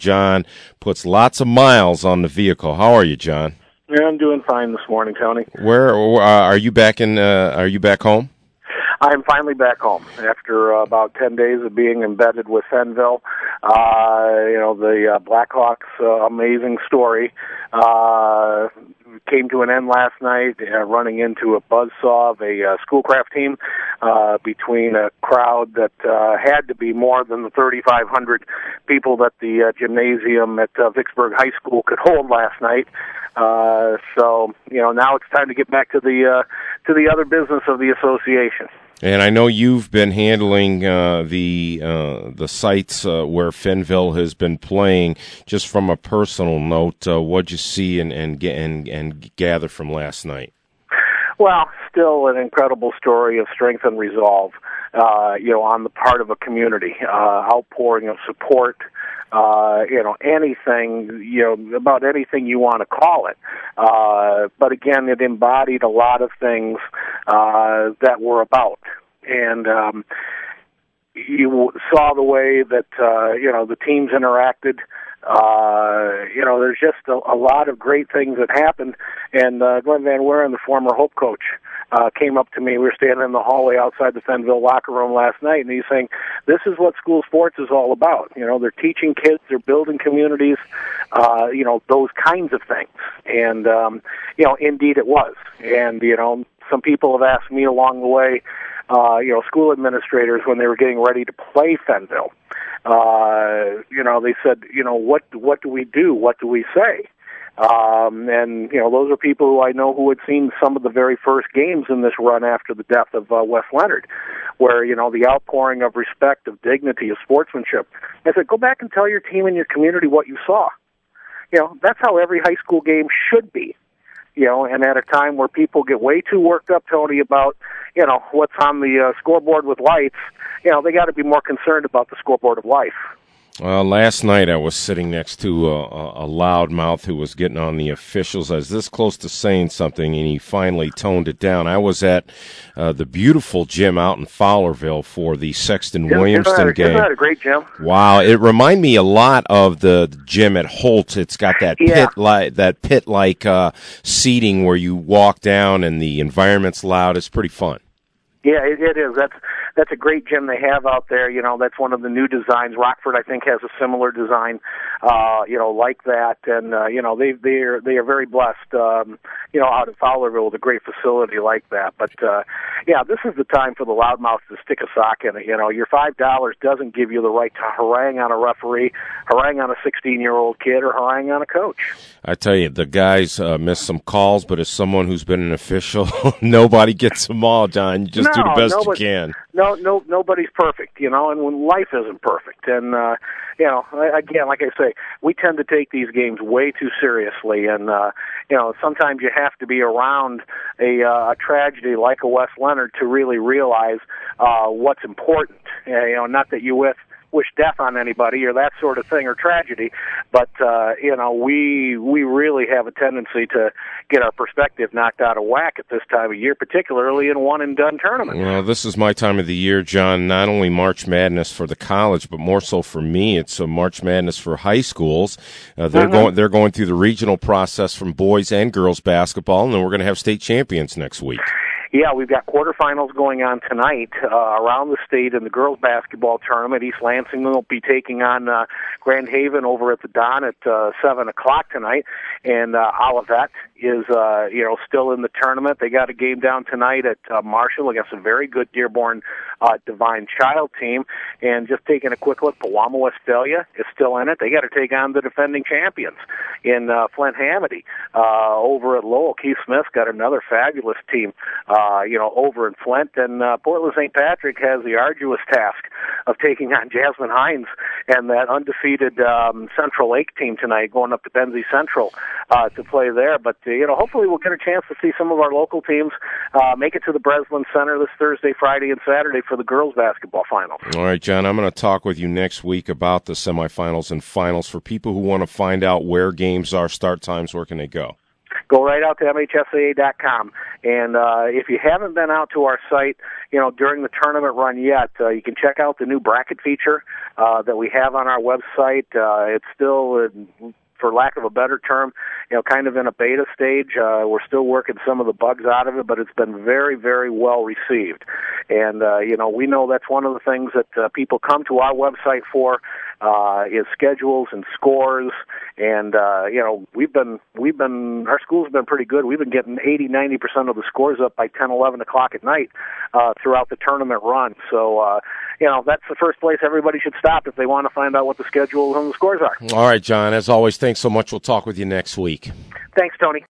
John puts lots of miles on the vehicle. How are you, John? Yeah, I'm doing fine this morning, Tony. Where are you back in? Are you back home? I'm finally back home after about 10 days of being embedded with Fenville. The Blackhawks' amazing story came to an end last night, running into a buzzsaw of a schoolcraft team between a crowd that had to be more than the 3,500 people that the gymnasium at Vicksburg High School could hold last night. Now it's time to get back to the other business of the association. And I know you've been handling the sites where Fenville has been playing. Just from a personal note, what'd you see and gather from last night? Well, still an incredible story of strength and resolve, on the part of a community, outpouring of support. Anything, about anything you want to call it. But again, it embodied a lot of things that were about. And you saw the way that, the teams interacted. There's just a lot of great things that happened. And Glenn Van Weeren, the former Hope coach, came up to me. We were standing in the hallway outside the Fenville locker room last night, and he's saying, this is what school sports is all about. They're teaching kids, they're building communities, those kinds of things. And, indeed it was. And, some people have asked me along the way, school administrators, when they were getting ready to play Fenville, they said, what do we do? What do we say? Those are people who I know who had seen some of the very first games in this run after the death of Wes Leonard, where, the outpouring of respect, of dignity, of sportsmanship. I said, go back and tell your team and your community what you saw. That's how every high school game should be. And at a time where people get way too worked up, Tony, about, what's on the scoreboard with lights, they got to be more concerned about the scoreboard of life. Last night I was sitting next to a loudmouth who was getting on the officials. I was this close to saying something, and he finally toned it down. I was at the beautiful gym out in Fowlerville for the Sexton-Williamston game. Isn't that a great gym? Wow, it reminded me a lot of the gym at Holt. It's got that pit-like seating where you walk down and the environment's loud. It's pretty fun. Yeah, it is. That's a great gym they have out there. That's one of the new designs. Rockford, I think, has a similar design, like that. And they are very blessed, out at Fowlerville with a great facility like that. But this is the time for the loudmouth to stick a sock in it. Your $5 doesn't give you the right to harangue on a referee, harangue on a 16-year-old kid, or harangue on a coach. I tell you, the guys missed some calls, but as someone who's been an official, nobody gets them all, John. You just do the best you can. Nobody's perfect, and when life isn't perfect. And, again, like I say, we tend to take these games way too seriously. And, sometimes you have to be around a tragedy like a Wes Leonard to really realize what's important. Not that you wish death on anybody or that sort of thing or tragedy, but we really have a tendency to get our perspective knocked out of whack at this time of year, particularly in one-and-done tournaments. Well, this is my time of the year, John. Not only March Madness for the college, but more so for me, it's a March Madness for high schools. They're going through the regional process from boys and girls basketball, and then we're going to have state champions next week. Yeah, we've got quarterfinals going on tonight around the state in the girls basketball tournament. East Lansing will be taking on Grand Haven over at the Don at 7 o'clock tonight, and Olivet is still in the tournament. They got a game down tonight at Marshall against a very good Dearborn Divine Child team. And just taking a quick look, Pewamo Westphalia is still in it. They got to take on the defending champions in Flint Hamady over at Lowell. Keith Smith's got another fabulous team over in Flint, and Portland St. Patrick has the arduous task of taking on Jasmine Hines and that undefeated Central Lake team tonight, going up to Benzie Central to play there. But hopefully we'll get a chance to see some of our local teams make it to the Breslin Center this Thursday, Friday, and Saturday for the girls basketball finals. All right, John, I'm going to talk with you next week about the semifinals and finals. For people who want to find out where games are, start times, where can they go? go right out to MHSAA.com. And if you haven't been out to our site, during the tournament run yet, you can check out the new bracket feature that we have on our website. It's still, for lack of a better term, kind of in a beta stage. We're still working some of the bugs out of it, but it's been very, very well received. And, we know that's one of the things that people come to our website for, is schedules and scores. And, our school's been pretty good. We've been getting 80-90% of the scores up by 10, 11 o'clock at night throughout the tournament run. So, that's the first place everybody should stop if they want to find out what the schedules and the scores are. All right, John. As always, thanks so much. We'll talk with you next week. Thanks, Tony.